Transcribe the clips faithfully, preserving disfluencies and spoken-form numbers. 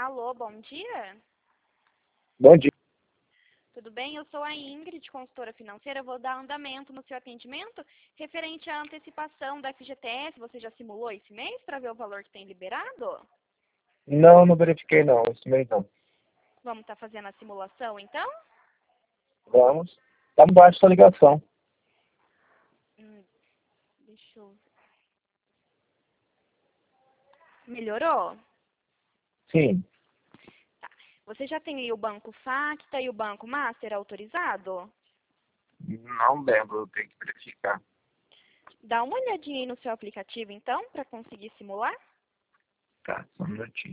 Alô, bom dia. Bom dia. Tudo bem? Eu sou a Ingrid, consultora financeira. Vou dar andamento no seu atendimento referente à antecipação da F G T S. Você já simulou esse mês para ver o valor que tem liberado? Não, não verifiquei não, esse mês não. Vamos estar fazendo a simulação, então? Vamos. Tá baixo essa ligação. Hum, deixa eu ver. Melhorou? Sim. Você já tem aí o Banco Facta e o Banco Master autorizado? Não lembro, eu tenho que verificar. Dá uma olhadinha aí no seu aplicativo, então, para conseguir simular. Tá, só um minutinho.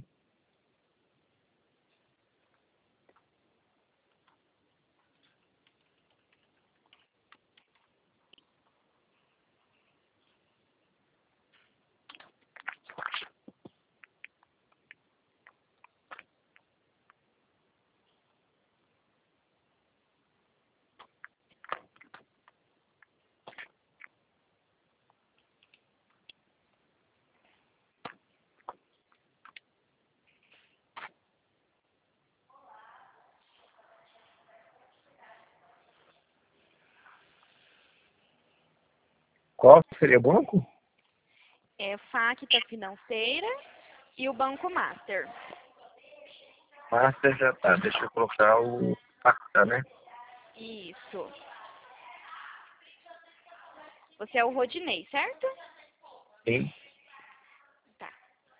Qual seria o banco? É Facta Financeira e o Banco Master. Master já tá, deixa eu colocar o Facta, né? Isso. Você é o Rodinei, certo? Sim. Tá.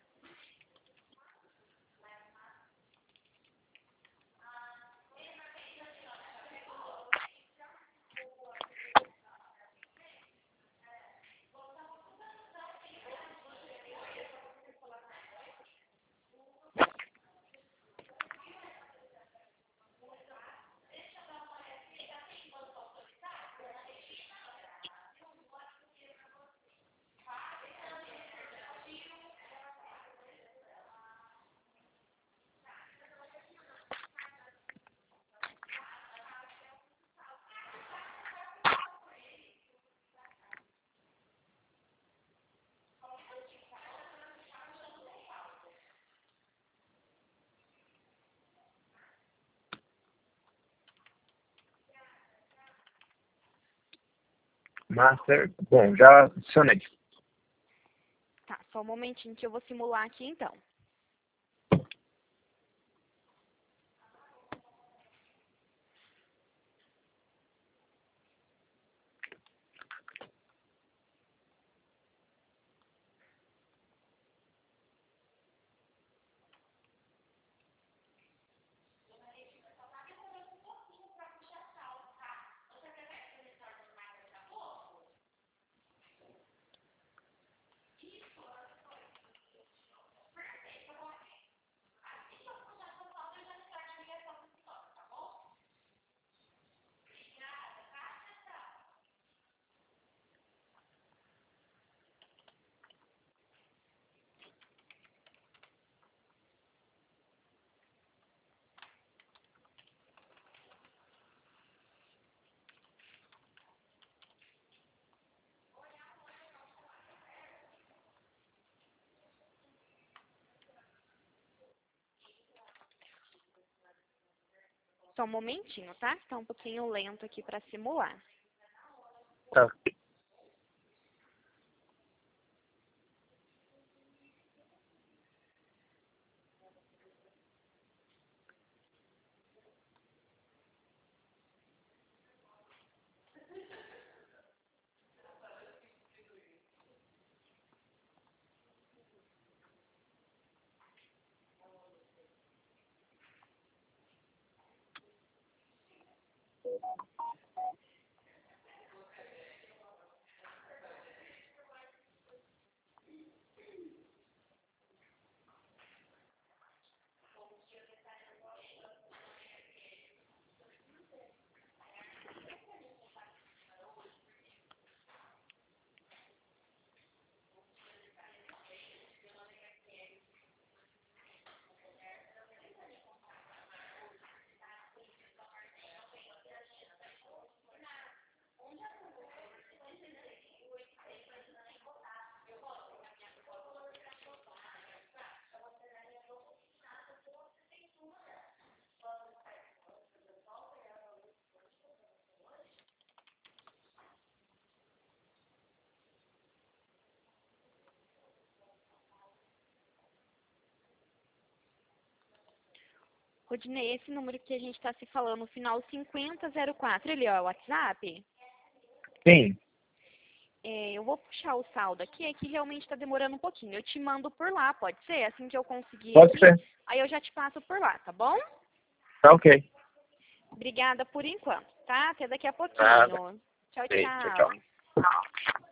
Master, bom, já adicionei. Tá, só um momentinho que eu vou simular aqui, então. Só um momentinho, tá? Tá um pouquinho lento aqui para simular. Tá. Rodinei, esse número que a gente está se falando, no final cinquenta zero quatro, ele é o WhatsApp? Sim. É, eu vou puxar o saldo aqui, é que realmente está demorando um pouquinho. Eu te mando por lá, pode ser? Assim que eu conseguir Pode aqui, ser. aí eu já te passo por lá, tá bom? Tá ok. Obrigada por enquanto, tá? Até daqui a pouquinho. Nada. Tchau, Beijo, tchau, tchau. tchau.